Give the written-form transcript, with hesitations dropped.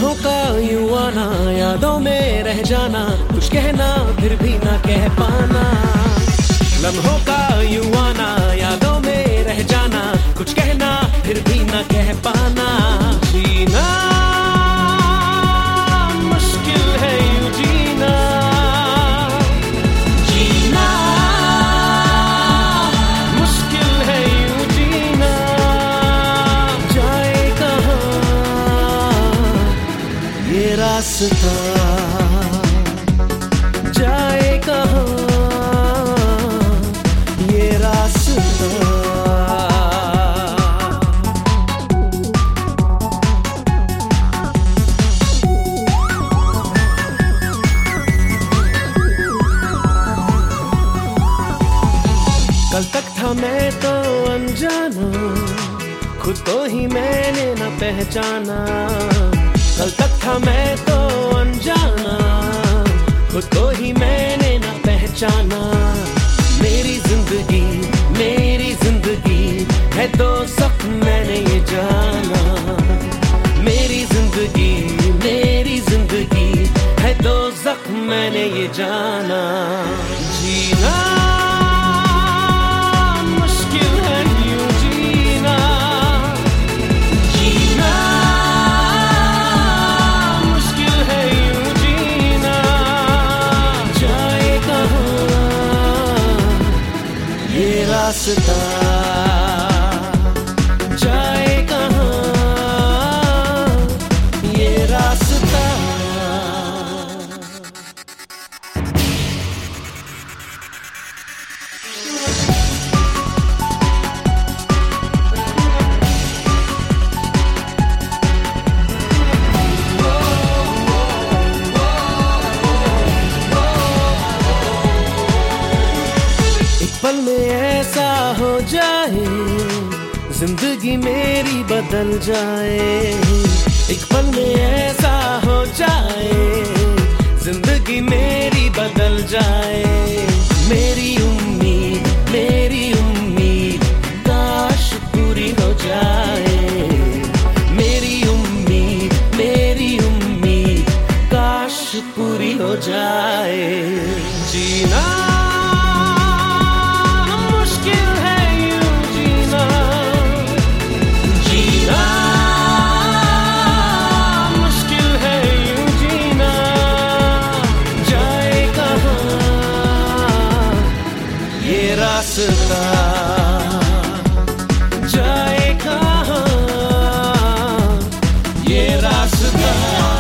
लम्हों का यूं आना, यादों में रह जाना, कुछ कहना फिर भी ना कह पाना। लम्हों का यूं आना, यादों में रह जाना, कुछ कहना फिर भी ना कह पाना। जीना मुश्किल है यूं जीना, जीना मुश्किल है यूं जीना। जाए कहाँ ये रास्ता, जाए कहाँ ये रास्ता। कल तक था मैं तो अनजाना, खुद को ही मैंने न पहचाना। कल तक था मैं तो अनजाना, खुद को ही मैंने न पहचाना। मेरी जिंदगी है तो सब मैंने ये जाना। मेरी जिंदगी है तो जख्म मैंने ये जाना। जीना मुश्किल है यूं जीना, जीना मुश्किल है यूं जीना। जाए कहाँ ये रास्ता, जाए कहाँ ये रास्ता। पल में ऐसा हो जाए जिंदगी मेरी बदल जाए। एक पल में ऐसा हो जाए जिंदगी मेरी बदल जाए। मेरी उम्मीद काश पूरी हो जाए। मेरी उम्मीद काश पूरी हो जाए। जीना रास्ता, जाए कहाँ ये रास्ता।